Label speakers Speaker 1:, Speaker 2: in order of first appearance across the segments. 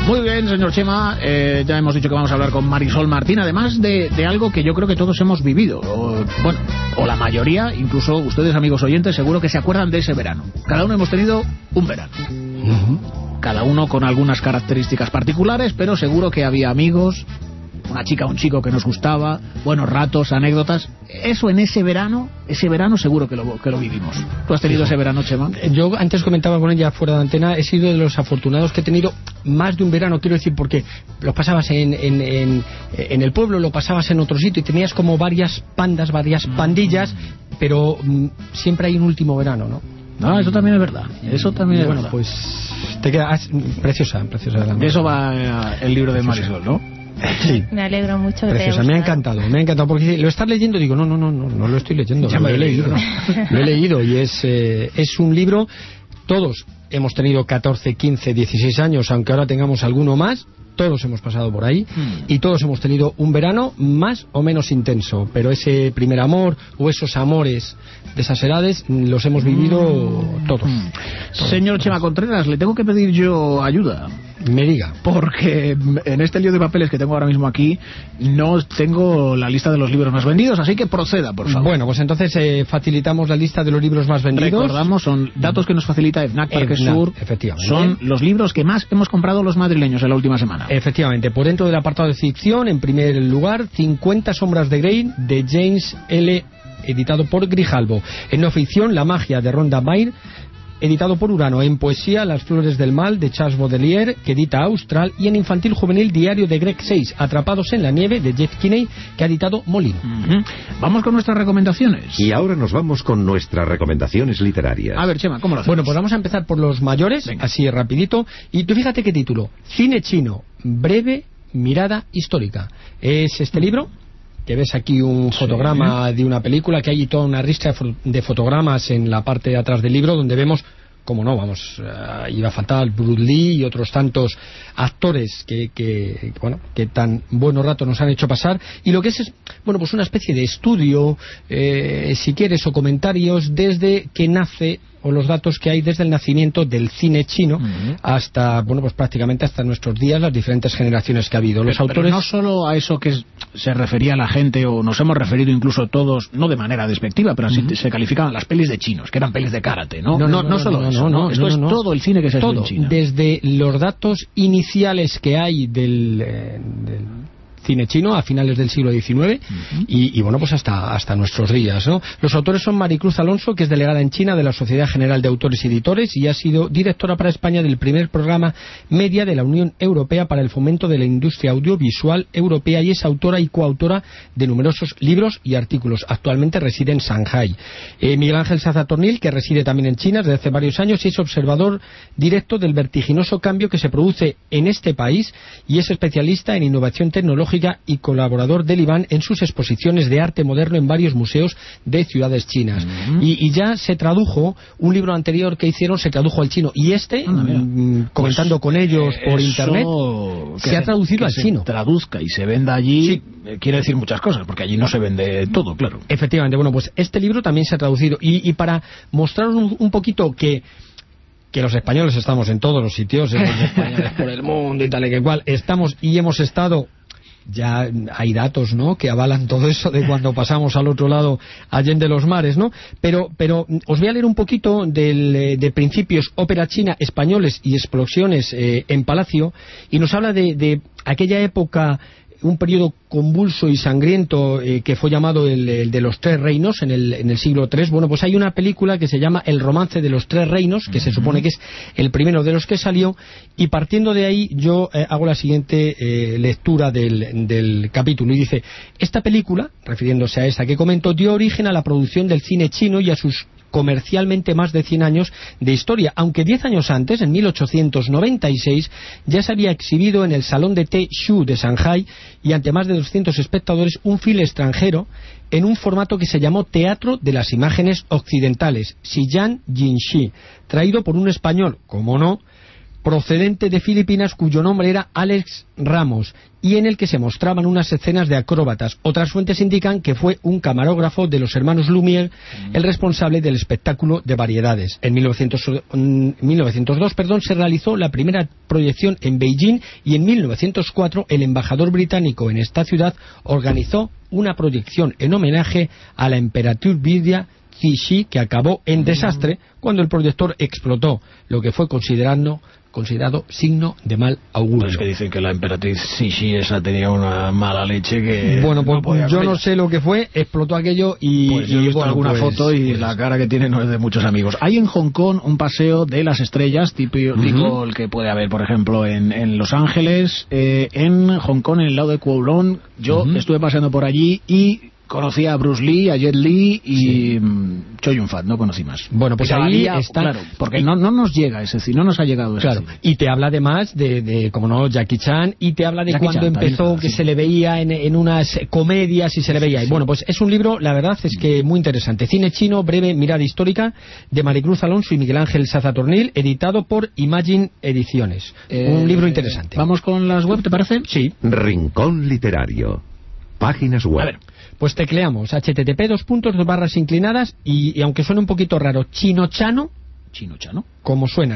Speaker 1: Muy bien, señor Chema, ya hemos dicho que vamos a hablar con Marisol Martín, además de algo que yo creo que todos hemos vivido, o la mayoría, incluso ustedes, amigos oyentes, seguro que se acuerdan de ese verano. Cada uno hemos tenido un verano. Cada uno con algunas características particulares, pero seguro que había amigos, una chica, un chico que nos gustaba, buenos ratos, anécdotas. Eso en ese verano seguro que lo vivimos. ¿Tú has tenido ese verano, Chema?
Speaker 2: Yo antes comentaba con ella fuera de antena, he sido de los afortunados que he tenido más de un verano, quiero decir, porque lo pasabas en el pueblo, lo pasabas en otro sitio y tenías como varias pandillas, pero siempre hay un último verano, ¿no?
Speaker 1: No, eso también es verdad. Eso también es verdad.
Speaker 2: Pues te quedas preciosa.
Speaker 1: De eso va el libro de Marisol, ¿no?
Speaker 3: Sí. Me alegro mucho que te haya gustado.
Speaker 2: Me ha encantado, porque lo estás leyendo, digo, no lo estoy leyendo, ya me lo he leído. Lo he leído y es un libro, todos hemos tenido 14, 15, 16 años, aunque ahora tengamos alguno más, todos hemos pasado por ahí y todos hemos tenido un verano más o menos intenso, pero ese primer amor o esos amores de esas edades los hemos vivido todos.
Speaker 1: Señor Chema Contreras, le tengo que pedir yo ayuda.
Speaker 2: Me diga.
Speaker 1: Porque en este lío de papeles que tengo ahora mismo aquí no tengo la lista de los libros más vendidos, así que proceda, por favor.
Speaker 2: Bueno, pues entonces facilitamos la lista de los libros más vendidos.
Speaker 1: Recordamos, son datos que nos facilita FNAC Parque Sur.
Speaker 2: Efectivamente.
Speaker 1: Son los libros que más hemos comprado los madrileños en la última semana.
Speaker 2: Efectivamente. Por dentro del apartado de ficción, en primer lugar, 50 sombras de Grey, de James L., editado por Grijalbo. En no ficción, La magia, de Rhonda Byrne, editado por Urano. En poesía, Las flores del mal, de Charles Baudelaire, que edita Austral. Y en infantil juvenil, Diario de Greg 6, Atrapados en la nieve, de Jeff Kinney, que ha editado Molino.
Speaker 1: Vamos con nuestras recomendaciones.
Speaker 4: Y ahora nos vamos con nuestras recomendaciones literarias.
Speaker 1: A ver, Chema, ¿cómo lo hacemos?
Speaker 2: Bueno, pues vamos a empezar por los mayores. Venga. Así rapidito. Y tú fíjate qué título: Cine chino, breve mirada histórica. Es este libro, que ves aquí un fotograma de una película, que hay toda una ristra de fotogramas en la parte de atrás del libro, donde vemos, como no, iba a faltar Bruce Lee y otros tantos actores que tan buenos ratos nos han hecho pasar, y lo que es pues una especie de estudio, si quieres, o comentarios desde que nace, o los datos que hay desde el nacimiento del cine chino hasta, pues prácticamente hasta nuestros días, las diferentes generaciones que ha habido. Los autores...
Speaker 1: Pero no solo a eso que se refería la gente, o nos hemos referido incluso todos, no de manera despectiva, pero así se calificaban las pelis de chinos, que eran pelis de karate, ¿no? No solo eso, esto es todo el cine que se hace en China.
Speaker 2: Desde los datos iniciales que hay del cine chino a finales del siglo XIX y pues hasta nuestros días, ¿no? Los autores son Maricruz Alonso, que es delegada en China de la Sociedad General de Autores y Editores y ha sido directora para España del primer programa media de la Unión Europea para el fomento de la industria audiovisual europea, y es autora y coautora de numerosos libros y artículos. Actualmente reside en Shanghái. Miguel Ángel Saza Tornil, que reside también en China desde hace varios años y es observador directo del vertiginoso cambio que se produce en este país, y es especialista en innovación tecnológica y colaborador del IBAN en sus exposiciones de arte moderno en varios museos de ciudades chinas. Y ya se tradujo, un libro anterior que hicieron se tradujo al chino, y comentando con ellos por internet, se ha traducido al chino.
Speaker 1: Traduzca y se venda allí, quiere decir muchas cosas, porque allí no se vende todo, claro.
Speaker 2: Efectivamente, pues este libro también se ha traducido, y para mostraros un poquito que los españoles estamos en todos los sitios, los españoles por el mundo y tal y que cual, estamos y hemos estado. Ya hay datos, ¿no?, que avalan todo eso de cuando pasamos al otro lado, allende los mares, ¿no? Pero os voy a leer un poquito de Principios, ópera china, españoles y explosiones en Palacio, y nos habla de aquella época, un periodo convulso y sangriento que fue llamado el de los Tres Reinos en el siglo III. Bueno, pues hay una película que se llama El romance de los Tres Reinos, que se supone que es el primero de los que salió, y partiendo de ahí yo hago la siguiente lectura del capítulo, y dice: esta película, refiriéndose a esta que comento, dio origen a la producción del cine chino y a sus comercialmente más de 100 años de historia, aunque 10 años antes, en 1896, ya se había exhibido en el Salón de Té Shu de Shanghái y ante más de 200 espectadores un film extranjero en un formato que se llamó Teatro de las Imágenes Occidentales, Xi'an Jinxi, traído por un español, como no, procedente de Filipinas, cuyo nombre era Alex Ramos, y en el que se mostraban unas escenas de acróbatas. Otras fuentes indican que fue un camarógrafo de los hermanos Lumière el responsable del espectáculo de variedades. En 1902 se realizó la primera proyección en Beijing, y en 1904 el embajador británico en esta ciudad organizó una proyección en homenaje a la emperatriz Lidia Cixi, que acabó en desastre cuando el proyector explotó, lo que fue considerado signo de mal augurio.
Speaker 1: Es que dicen que la emperatriz Cixi esa tenía una mala leche que...
Speaker 2: Bueno, pues yo no sé lo que fue, explotó aquello y...
Speaker 1: Pues yo he visto alguna foto y la cara que tiene no es de muchos amigos. Hay en Hong Kong un paseo de las estrellas, típico el que puede haber, por ejemplo, en Los Ángeles, en Hong Kong, en el lado de Kowloon. Yo estuve paseando por allí y conocí a Bruce Lee, a Jet Li y Chow Yun-fat, no conocí más.
Speaker 2: Bueno, pues ahí está...
Speaker 1: Claro, porque no nos llega ese cine, no nos ha llegado ese cine.
Speaker 2: Y te habla además de como no, Jackie Chan, y te habla de Jackie cuando Chan, empezó, que se le veía en unas comedias y se le veía. Y bueno, pues es un libro, la verdad es que muy interesante. Cine chino, breve mirada histórica, de Maricruz Alonso y Miguel Ángel Sazatornil, editado por Imagine Ediciones. Un libro interesante.
Speaker 1: ¿Vamos con las web, te parece?
Speaker 2: Sí.
Speaker 4: Rincón Literario. Páginas web.
Speaker 2: A ver. Pues tecleamos http:// y aunque suene un poquito raro, chinochano, como suena,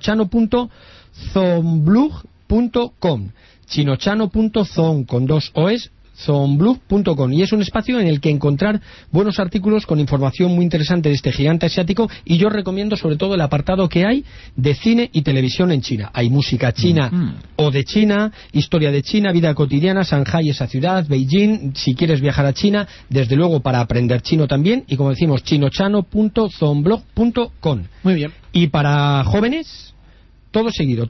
Speaker 2: chinochano.zonblog.com, chinochano.zon con 2 o's, zonblog.com, y es un espacio en el que encontrar buenos artículos con información muy interesante de este gigante asiático, y yo recomiendo sobre todo el apartado que hay de cine y televisión en China. Hay música china o de China, historia de China, vida cotidiana, Shanghái, esa ciudad, Beijing, si quieres viajar a China, desde luego para aprender chino también, y como decimos, chinochano.zonblog.com.
Speaker 1: Muy bien.
Speaker 2: Y para jóvenes, todo seguido,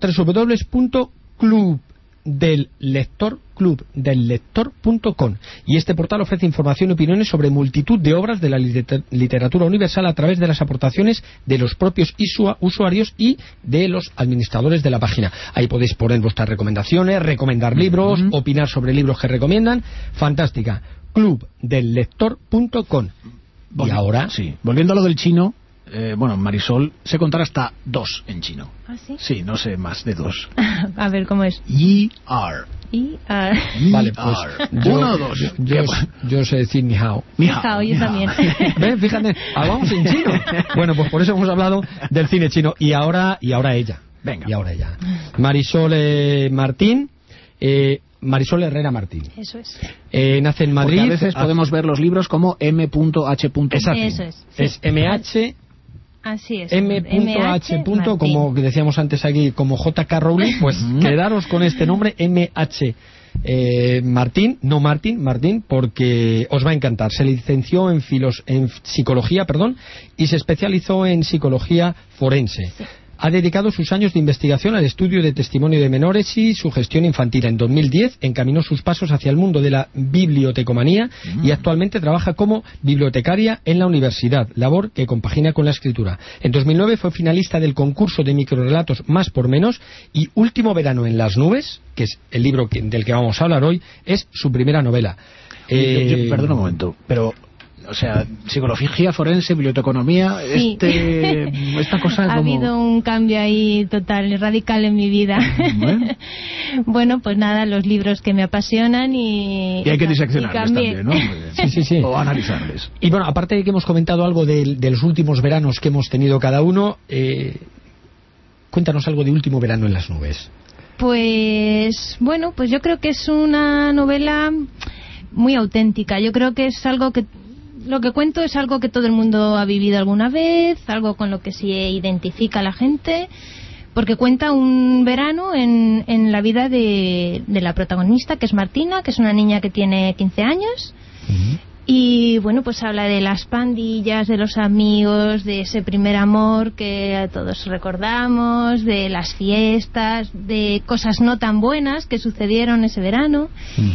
Speaker 2: www.clubdellector.com, y este portal ofrece información y opiniones sobre multitud de obras de la literatura universal a través de las aportaciones de los propios usuarios y de los administradores de la página. Ahí podéis poner vuestras recomendaciones, recomendar libros, opinar sobre libros que recomiendan. Fantástica. clubdellector.com. Y ahora...
Speaker 1: Sí, volviendo a lo del chino... Marisol sé contar hasta 2 en chino.
Speaker 3: ¿Ah, sí?
Speaker 1: Sí, no sé más de 2.
Speaker 3: A ver, ¿cómo es?
Speaker 1: ER.
Speaker 2: Vale, pues
Speaker 1: 1 o 2.
Speaker 2: Yo sé decir ni hao.
Speaker 3: Ni hao, yo también.
Speaker 2: ¿Ven? Fíjate, hablamos en chino. Bueno, pues por eso hemos hablado del cine chino. Y ahora ella.
Speaker 1: Venga.
Speaker 2: Y ahora ella. Marisol Martín. Marisol Herrera Martín.
Speaker 3: Eso es.
Speaker 2: Nace en Madrid.
Speaker 1: Porque a veces podemos ver los libros como M.H.
Speaker 2: Exacto.
Speaker 3: Eso es. Sí.
Speaker 2: Es MH.
Speaker 3: Así es.
Speaker 2: M.H. como decíamos antes aquí, como J.K. Rowling, pues quedaros con este nombre, M.H. Martín, no Martín, porque os va a encantar. Se licenció en psicología, y se especializó en psicología forense. Sí. Ha dedicado sus años de investigación al estudio de testimonio de menores y su gestión infantil. En 2010 encaminó sus pasos hacia el mundo de la bibliotecomanía y actualmente trabaja como bibliotecaria en la universidad, labor que compagina con la escritura. En 2009 fue finalista del concurso de microrelatos Más por Menos, y Último verano en las nubes, que es el libro del que vamos a hablar hoy, es su primera novela.
Speaker 1: Perdona un momento, pero... O sea, psicología forense, biblioteconomía,
Speaker 3: sí.
Speaker 1: Esta cosa
Speaker 3: ha habido un cambio ahí total, radical en mi vida. Bueno, pues nada, los libros que me apasionan y
Speaker 1: hay que diseccionarles también, ¿no?
Speaker 2: Sí.
Speaker 1: O analizarles.
Speaker 2: Y bueno, aparte de que hemos comentado algo de los últimos veranos que hemos tenido cada uno, cuéntanos algo de Último verano en las nubes.
Speaker 3: Pues bueno, pues yo creo que es una novela muy auténtica. Yo creo que es algo que... Lo que cuento es algo que todo el mundo ha vivido alguna vez, algo con lo que se identifica la gente, porque cuenta un verano en la vida de la protagonista, que es Martina, que es una niña que tiene 15 años. Y bueno, pues habla de las pandillas, de los amigos, de ese primer amor que todos recordamos, de las fiestas, de cosas no tan buenas que sucedieron ese verano.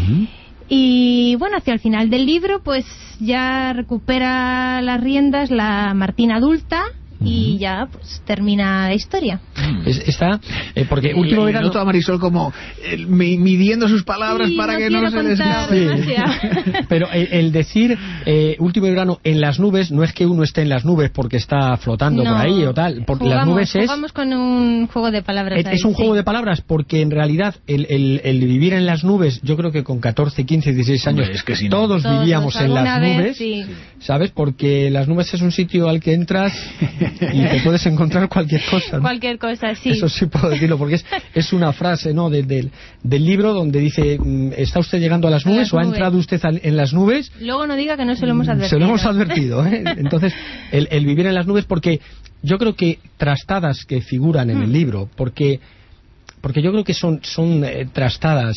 Speaker 3: Y bueno, hacia el final del libro pues ya recupera las riendas la Martina adulta, y ya pues termina la historia.
Speaker 2: Porque último verano...
Speaker 1: Noto a Marisol como midiendo sus palabras
Speaker 3: Sí,
Speaker 1: para
Speaker 3: no
Speaker 1: que
Speaker 3: quiero
Speaker 1: no se
Speaker 3: contar
Speaker 1: desvíe.
Speaker 3: demasiado.
Speaker 2: Pero el decir último verano en las nubes no es que uno esté en las nubes porque está flotando por ahí o tal. Porque las nubes
Speaker 3: jugamos con un juego de palabras.
Speaker 2: Es un juego de palabras porque en realidad el vivir en las nubes, yo creo que con 14, 15, 16 años
Speaker 1: Hombre, es que si no...
Speaker 2: todos vivíamos en las nubes,
Speaker 3: sí.
Speaker 2: ¿sabes? Porque las nubes es un sitio al que entras y te puedes encontrar cualquier cosa, ¿no?
Speaker 3: Cualquier cosa, sí.
Speaker 2: Eso sí puedo decirlo, porque es una frase, ¿no? del libro donde dice, ¿está usted llegando a las nubes o ha entrado usted en las nubes?
Speaker 3: Luego no diga que no se lo hemos advertido.
Speaker 2: Se lo hemos advertido, ¿eh? Entonces, el vivir en las nubes, porque yo creo que trastadas que figuran en el libro, porque yo creo que son trastadas.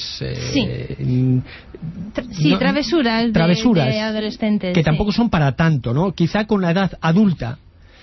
Speaker 3: Travesuras de adolescentes.
Speaker 2: Que tampoco son para tanto, ¿no? Quizá con la edad adulta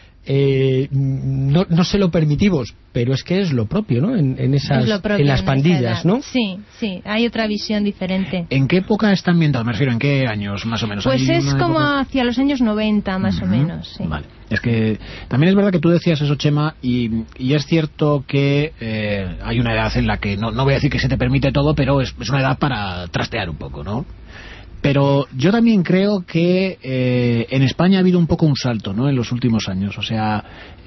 Speaker 2: no se lo permitimos, pero es que es lo propio, ¿no? En las pandillas, ¿no?
Speaker 3: Sí, hay otra visión diferente.
Speaker 1: ¿En qué época está ambientado? Me refiero, ¿en qué años más o menos?
Speaker 3: Pues es como hacia los años 90 más o menos, sí.
Speaker 1: Vale. Es que también es verdad que tú decías eso, Chema, y es cierto que hay una edad en la que, no voy a decir que se te permite todo, pero es una edad para trastear un poco, ¿no? Pero yo también creo que en España ha habido un poco un salto, ¿no? En los últimos años. O sea,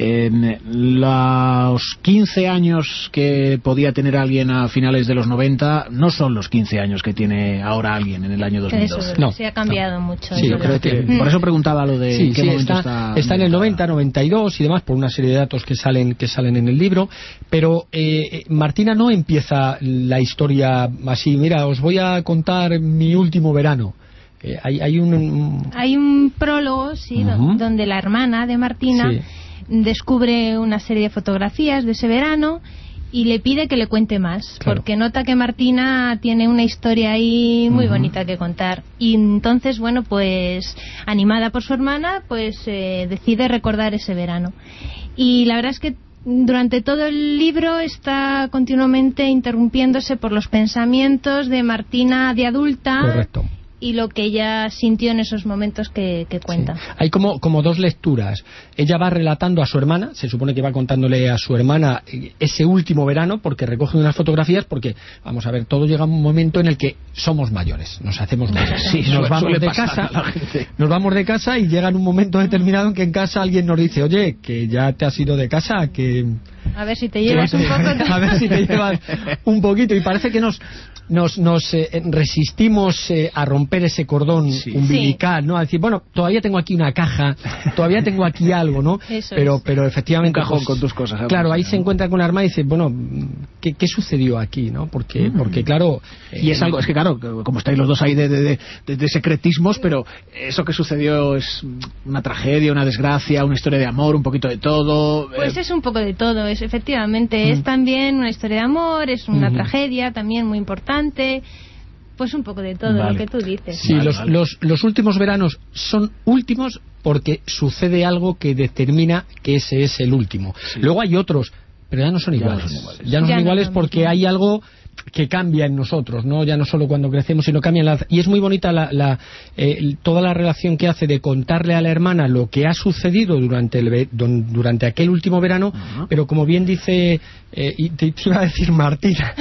Speaker 1: los 15 años que podía tener alguien a finales de los 90 no son los 15 años que tiene ahora alguien en el año 2012.
Speaker 3: Eso, se ha cambiado mucho.
Speaker 2: Sí, yo creo que
Speaker 1: por eso preguntaba lo de en qué momento está en
Speaker 2: el 90, 92 y demás, por una serie de datos que salen en el libro. Pero Martina no empieza la historia así, mira, os voy a contar mi último verano. Hay un
Speaker 3: prólogo, sí, donde la hermana de Martina descubre una serie de fotografías de ese verano y le pide que le cuente más, porque nota que Martina tiene una historia ahí muy bonita que contar. Y entonces, bueno, pues animada por su hermana, pues decide recordar ese verano. Y la verdad es que durante todo el libro está continuamente interrumpiéndose por los pensamientos de Martina de adulta.
Speaker 2: Correcto.
Speaker 3: Y lo que ella sintió en esos momentos que cuenta.
Speaker 2: Sí. Hay como dos lecturas. Ella va relatando a su hermana, se supone que va contándole a su hermana ese último verano, porque recoge unas fotografías, porque, vamos a ver, todo llega a un momento en el que somos mayores, nos hacemos mayores. Sí, nos vamos de casa y llega en un momento determinado en que en casa alguien nos dice, oye, que ya te has ido de casa, que...
Speaker 3: A ver si te llevas un poco...
Speaker 2: A ver si te llevas un poquito. Y parece que nos resistimos a romper ese cordón umbilical, ¿no? A decir, bueno, todavía tengo aquí una caja, todavía tengo aquí algo, ¿no? Pero efectivamente...
Speaker 1: Un cajón con tus cosas.
Speaker 2: Claro, ahí se encuentra con la hermana y dice, bueno, ¿qué sucedió aquí, no? Porque claro...
Speaker 1: Y es algo, es que claro, como estáis los dos ahí de secretismos, pero eso que sucedió es una tragedia, una desgracia, una historia de amor, un poquito de todo...
Speaker 3: Pues es un poco de todo, efectivamente. Es también una historia de amor, es una tragedia también muy importante, pues un poco de todo lo que tú dices.
Speaker 2: Sí, los últimos veranos son últimos porque sucede algo que determina que ese es el último. Luego hay otros, pero ya no son iguales. Ya no son iguales porque hay algo que cambia en nosotros, ¿no? Ya no solo cuando crecemos, sino cambia y es muy bonita toda la relación que hace de contarle a la hermana lo que ha sucedido durante aquel último verano, pero como bien dice y te iba a decir Martina,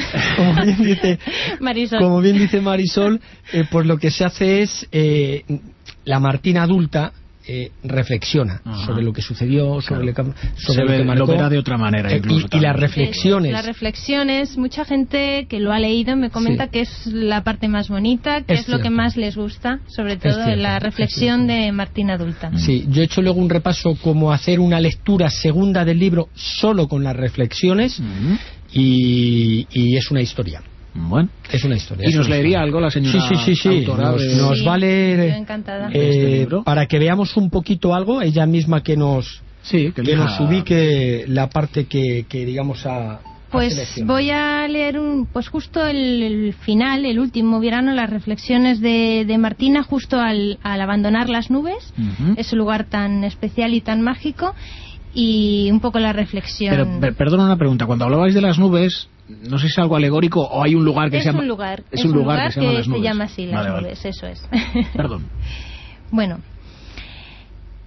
Speaker 2: como bien dice Marisol, pues lo que se hace es la Martina adulta reflexiona sobre lo que sucedió, sobre lo que marcó,
Speaker 1: lo verá de otra manera incluso
Speaker 2: y las reflexiones.
Speaker 3: Las reflexiones, mucha gente que lo ha leído me comenta que es la parte más bonita, que es lo que más les gusta, sobre todo la reflexión de Martina adulta.
Speaker 2: Sí, yo he hecho luego un repaso como hacer una lectura segunda del libro solo con las reflexiones y es una historia.
Speaker 1: Bueno,
Speaker 2: es una historia.
Speaker 1: ¿Y nos leería algo la señora autora?
Speaker 2: Nos va a leer para que veamos un poquito algo, ella misma que nos ubique la parte que digamos
Speaker 3: pues voy a leer pues justo el final, el último verano, las reflexiones de Martina justo al abandonar las nubes, ese lugar tan especial y tan mágico, y un poco la reflexión.
Speaker 1: Pero perdona una pregunta, cuando hablabais de las nubes, no sé si es algo alegórico o hay un lugar que se llama...
Speaker 3: Es un lugar que se llama las nubes. Se llama así, las nubes, eso es.
Speaker 1: Perdón.
Speaker 3: Bueno,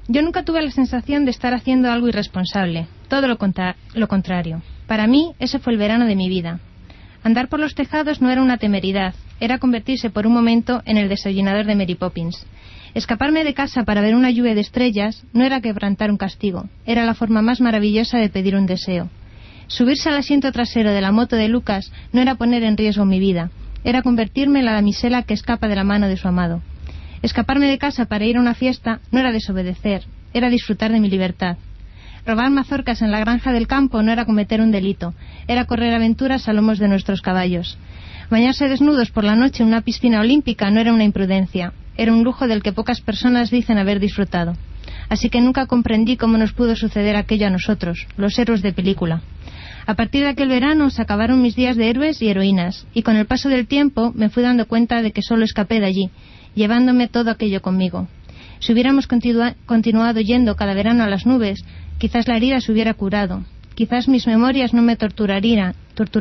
Speaker 3: Yo nunca tuve la sensación de estar haciendo algo irresponsable, todo lo contrario. Para mí, ese fue el verano de mi vida. Andar por los tejados no era una temeridad, era convertirse por un momento en el desayunador de Mary Poppins. Escaparme de casa para ver una lluvia de estrellas no era quebrantar un castigo, era la forma más maravillosa de pedir un deseo. Subirse al asiento trasero de la moto de Lucas no era poner en riesgo mi vida, era convertirme en la damisela que escapa de la mano de su amado. Escaparme de casa para ir a una fiesta no era desobedecer, era disfrutar de mi libertad. Robar mazorcas en la granja del campo no era cometer un delito, era correr aventuras a lomos de nuestros caballos. Bañarse desnudos por la noche en una piscina olímpica no era una imprudencia, era un lujo del que pocas personas dicen haber disfrutado. Así que nunca comprendí cómo nos pudo suceder aquello a nosotros, los héroes de película. A partir de aquel verano se acabaron mis días de héroes y heroínas, y con el paso del tiempo me fui dando cuenta de que solo escapé de allí, llevándome todo aquello conmigo. Si hubiéramos continuado yendo cada verano a las nubes, quizás la herida se hubiera curado, quizás mis memorias no me torturarían,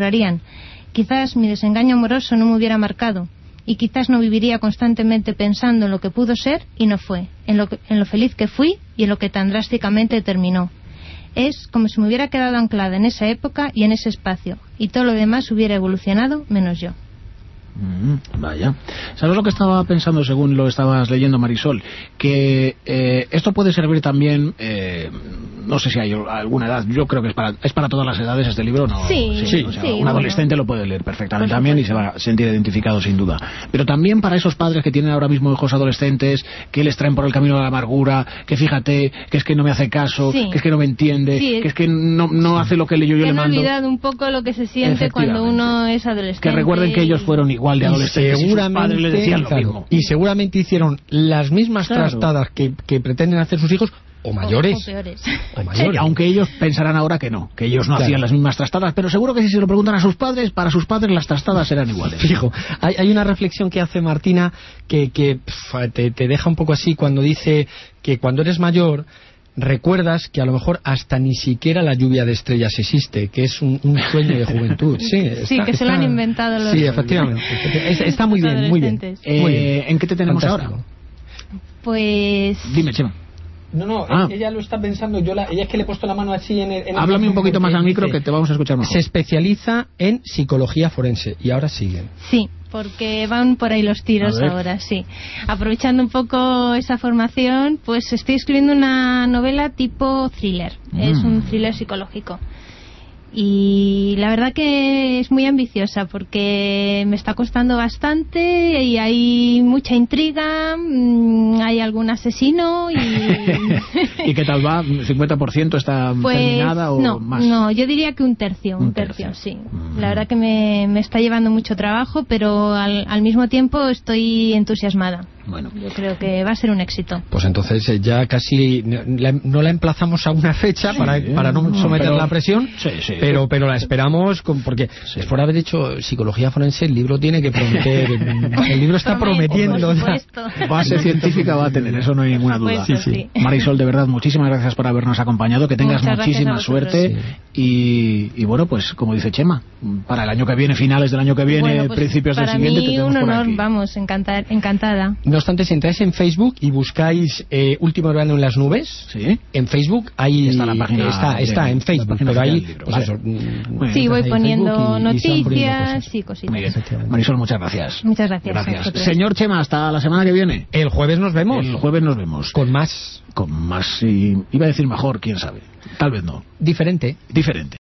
Speaker 3: quizás mi desengaño amoroso no me hubiera marcado, y quizás no viviría constantemente pensando en lo que pudo ser y no fue, en lo feliz que fui y en lo que tan drásticamente terminó. Es como si me hubiera quedado anclada en esa época y en ese espacio, y todo lo demás hubiera evolucionado menos yo.
Speaker 1: Vaya. ¿Sabes lo que estaba pensando según lo estabas leyendo, Marisol? Que esto puede servir también, no sé si hay alguna edad, yo creo que es para todas las edades este libro, ¿no?
Speaker 3: Sí,
Speaker 1: o sea, un adolescente lo puede leer perfectamente también y se va a sentir identificado sin duda. Pero también para esos padres que tienen ahora mismo hijos adolescentes, que les traen por el camino de la amargura, que fíjate, que es que no me hace caso, que es que no me entiende, que es que no hace lo que yo le mando.
Speaker 3: Han olvidado un poco lo que se siente cuando uno es adolescente.
Speaker 1: Que recuerden que ellos fueron igual de adolescentes y sus padres les decían lo mismo.
Speaker 2: Y seguramente hicieron las mismas trastadas que pretenden hacer sus hijos, o mayores.
Speaker 3: O peores.
Speaker 2: O mayores.
Speaker 1: Aunque ellos pensarán ahora que ellos no hacían las mismas trastadas, pero seguro que si se lo preguntan a sus padres, para sus padres las trastadas eran iguales.
Speaker 2: Fijo, hay una reflexión que hace Martina que te deja un poco así cuando dice que cuando eres mayor recuerdas que a lo mejor hasta ni siquiera la lluvia de estrellas existe, que es un sueño de juventud.
Speaker 3: Sí, que se lo han inventado los...
Speaker 2: Sí, efectivamente. Está muy bien, muy bien.
Speaker 1: ¿En qué te tenemos ahora?
Speaker 3: Pues...
Speaker 1: Dime, Chema.
Speaker 2: No, ella lo está pensando, ella es que le he puesto la mano así en el...
Speaker 1: Háblame un poquito más al micro que te vamos a escuchar mejor.
Speaker 2: Se especializa en psicología forense y ahora sigue.
Speaker 3: Sí, porque van por ahí los tiros ahora, sí. Aprovechando un poco esa formación, pues estoy escribiendo una novela tipo thriller. Es un thriller psicológico. Y la verdad que es muy ambiciosa porque me está costando bastante y hay mucha intriga, hay algún asesino y...
Speaker 1: ¿Y qué tal va? ¿50% está terminada o más?
Speaker 3: No, yo diría que un tercio, sí. La verdad que me está llevando mucho trabajo, pero al mismo tiempo estoy entusiasmada.
Speaker 1: Bueno,
Speaker 3: yo creo que va a ser un éxito.
Speaker 2: Pues entonces ya casi no la emplazamos a una fecha para no someterla a presión, pero la esperamos porque por haber hecho psicología forense el libro tiene que prometer. El libro está prometiendo.
Speaker 1: Base científica va a tener, eso no hay ninguna duda.
Speaker 3: Sí.
Speaker 1: Marisol, de verdad, muchísimas gracias por habernos acompañado, que tengas muchísima suerte y bueno, pues como dice Chema, para el año que viene, finales del año que viene, pues principios del siguiente, te tenemos por aquí.
Speaker 3: Para mí un honor, vamos, encantada.
Speaker 2: No obstante, si entráis en Facebook y buscáis Último verano en las nubes, en Facebook ahí
Speaker 1: está la página,
Speaker 2: está en Facebook, pero ahí pues eso,
Speaker 3: voy poniendo noticias y cositas.
Speaker 1: Muy bien. Marisol, muchas gracias.
Speaker 3: Muchas gracias.
Speaker 1: Señor Chema, hasta la semana que viene.
Speaker 2: El jueves nos vemos.
Speaker 1: Con más y iba a decir mejor, quién sabe. Tal vez no.
Speaker 2: Diferente.